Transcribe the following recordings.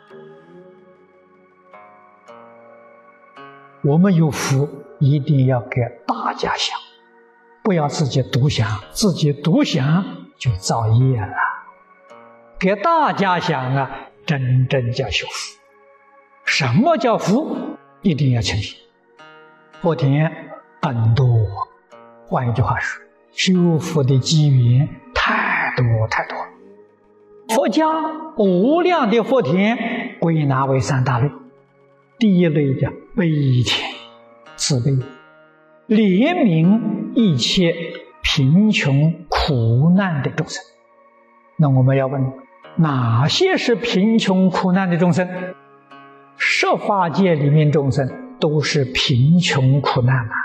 我们有福，一定要给大家享，不要自己独享，自己独享就造业了。给大家享啊，真正叫修福。什么叫福？一定要清楚。佛田很多，换一句话说，修福的机缘太多太多。佛家无量的福田归纳为三大类。第一类叫悲田，慈悲，怜悯一切贫穷苦难的众生。那我们要问，哪些是贫穷苦难的众生？十法界里面众生都是贫穷苦难啊！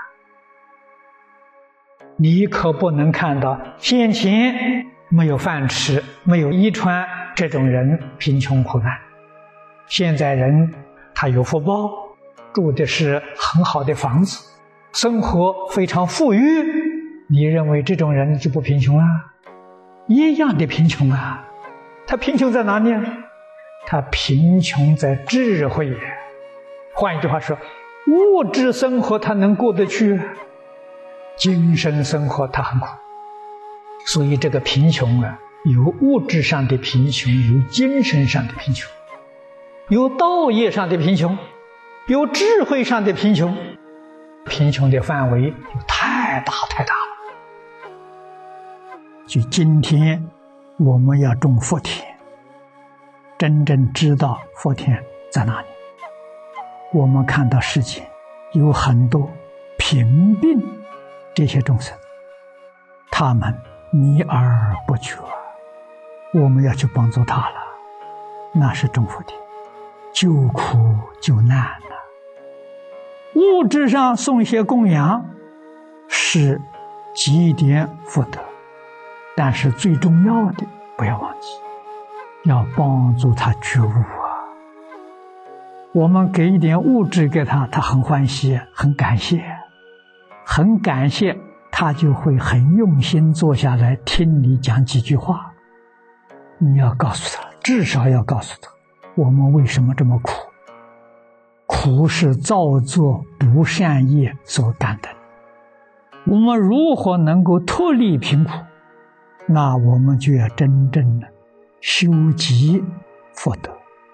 你可不能看到先前没有饭吃、没有衣穿这种人贫穷苦难。现在人他有福报，住的是很好的房子，生活非常富裕，你认为这种人就不贫穷啊？一样的贫穷啊！他贫穷在哪里啊？他贫穷在智慧。换一句话说，物质生活他能过得去，精神生活他很苦。所以这个贫穷啊，有物质上的贫穷，有精神上的贫穷，有道业上的贫穷，有智慧上的贫穷。贫穷的范围就太大太大了。所以今天我们要种福田，真正知道福田在哪里。我们看到世界有很多贫病这些众生，他们迷而不觉，我们要去帮助他了，那是种福田，救苦救难了。物质上送些供养是积点福德，但是最重要的不要忘记，要帮助他觉悟啊！我们给一点物质给他，他很欢喜，很感谢，很感谢，他就会很用心坐下来听你讲几句话。你要告诉他，至少要告诉他，我们为什么这么苦？苦是造作不善业所感的。我们如何能够脱离贫苦？那我们就要真正的修集福德。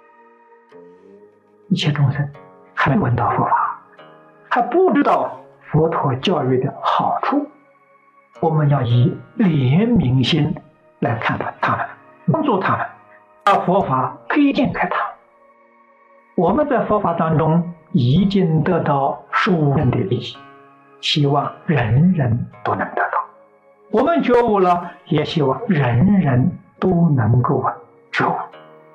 一切众生还没闻到佛法，还不知道佛陀教育的好处，我们要以怜悯心来看待他们，帮助他们，把佛法推荐给他们。我们在佛法当中已经得到殊胜的利益，希望人人都能得到。我们觉悟了，也希望人人都能够觉悟。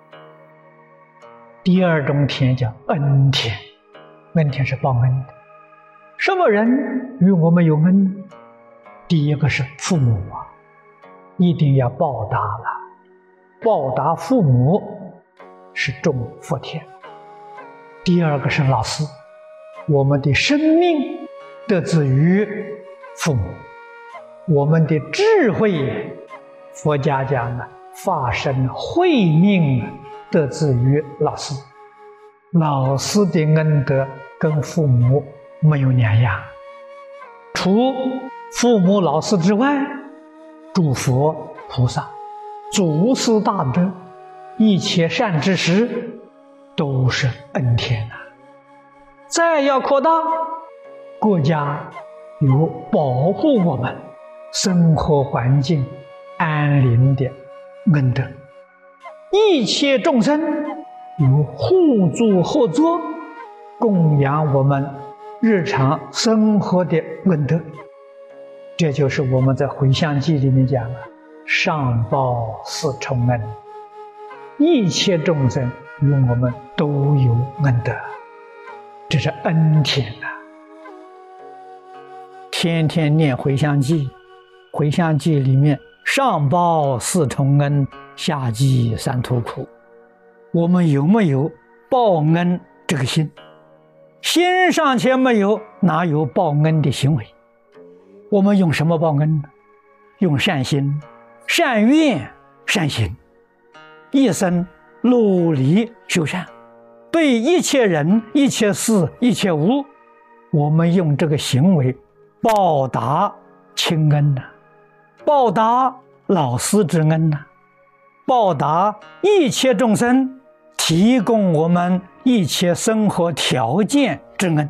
第二种田叫恩田，恩田是报恩的。什么人与我们有恩？第一个是父母啊，一定要报答了。报答父母是种福田。第二个是老师，我们的生命得自于父母，我们的智慧，佛家讲的法身慧命得自于老师。老师的恩德跟父母没有两样。除父母老师之外，诸佛菩萨、祖师大德，一切善知识都是恩田啊。再要扩大，国家有保护我们生活环境安宁的恩德，一切众生有互助合作供养我们日常生活的恩德。这就是我们在回向记里面讲的上报四重恩，一切众生与我们都有恩德，这是恩田啊！天天念回向记，回向记里面上报四重恩，下济三途苦。我们有没有报恩这个心？心尚且没有，哪有报恩的行为？我们用什么报恩呢？用善心、善愿、善行，一生努力修善，对一切人、一切事、一切物，我们用这个行为报答亲恩呐，报答老师之恩呐，报答一切众生提供我们一切生活条件之恩。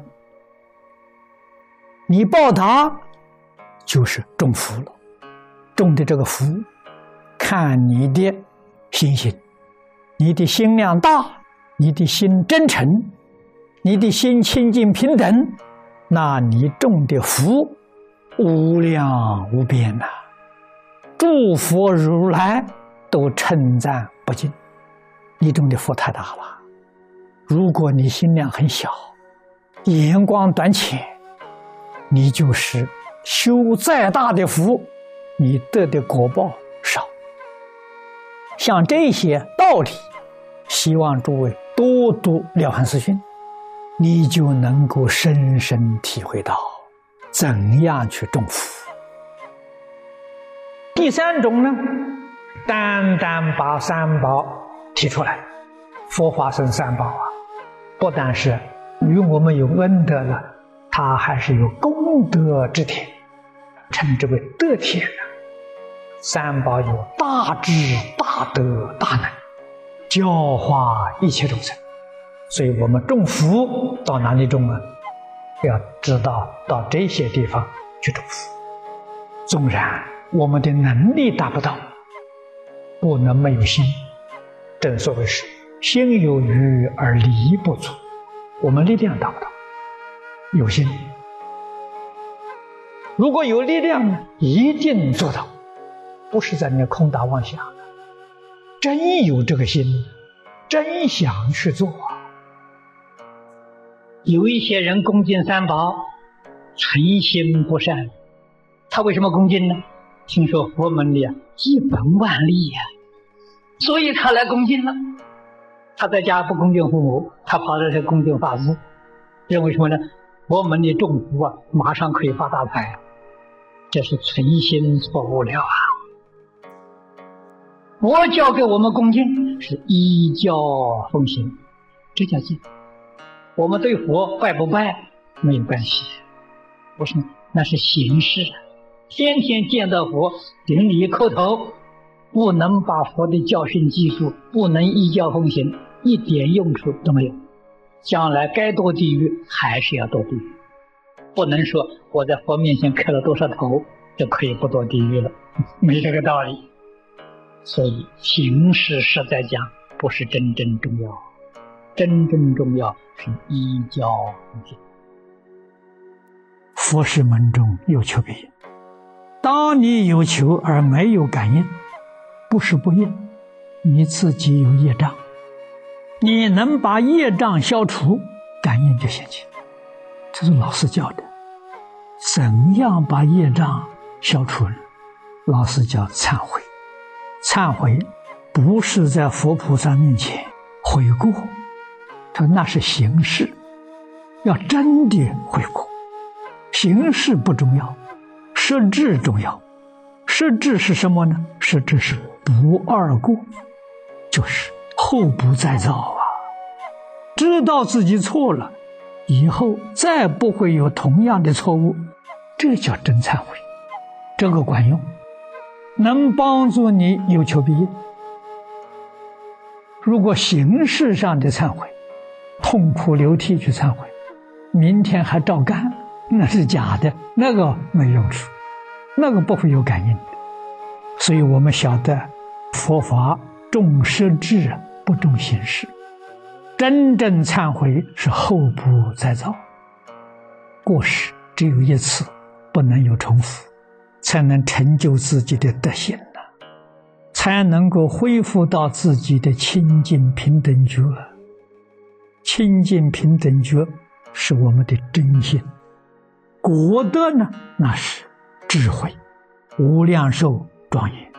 你报答就是种福了，种的这个福看你的心性，你的心量大，你的心真诚，你的心清净平等，那你种的福无量无边呐，诸佛如来都称赞不尽。你种的福太大了，如果你心量很小，眼光短浅，你就是修再大的福，你得的果报少。像这些道理，希望诸位多读《了凡四训》，你就能够深深体会到怎样去种福。第三种呢，单单把三宝提出来，佛法僧三宝啊，不但是与我们有恩德了，它还是有功德之田，称之为德田啊。三宝有大智、大德、大能，教化一切众生。所以我们种福到哪里种啊？要知道到这些地方去种福。纵然我们的能力达不到，不能没有心。正所谓是心有余而力不足，我们力量达不到，有心。如果有力量呢，一定做到，不是在那空打妄想，真有这个心，真想去做啊。有一些人恭敬三宝，存心不善，他为什么恭敬呢？听说佛门里一本万利呀，所以他来恭敬了。他在家不恭敬父母，他跑到这恭敬法师，认为什么呢？佛门里种福啊，马上可以发大财，这是存心错误了啊！佛教给我们恭敬是依教奉行，这叫敬。我们对佛拜不拜没有关系，不是，那是形式。天天见到佛顶礼叩头，不能把佛的教训记住，不能依教奉行，一点用处都没有。将来该堕地狱还是要堕地狱，不能说我在佛面前磕了多少头就可以不堕地狱了，没这个道理。所以形式实在讲不是真正重要，真正重要是依教奉行。佛事门中有求必应，当你有求而没有感应，不是不应，你自己有业障。你能把业障消除，感应就现前。这是老师教的。怎样把业障消除呢？老师叫忏悔。忏悔不是在佛菩萨面前悔过，他说那是形式，要真的悔过。形式不重要，实质重要。实质是什么呢？实质是不二过，就是后不再造啊！知道自己错了，以后再不会有同样的错误，这叫真忏悔。这个管用，能帮助你有求必应。如果形式上的忏悔，痛哭流涕去忏悔，明天还照干，那是假的，那个没用处，那个不会有感应的。所以我们晓得佛法重实质，不重形式。真正忏悔是后不再造，过失只有一次，不能有重复，才能成就自己的德行呢，才能够恢复到自己的清净平等觉。清净平等觉是我们的真心，果德呢，那是智慧，无量寿庄严。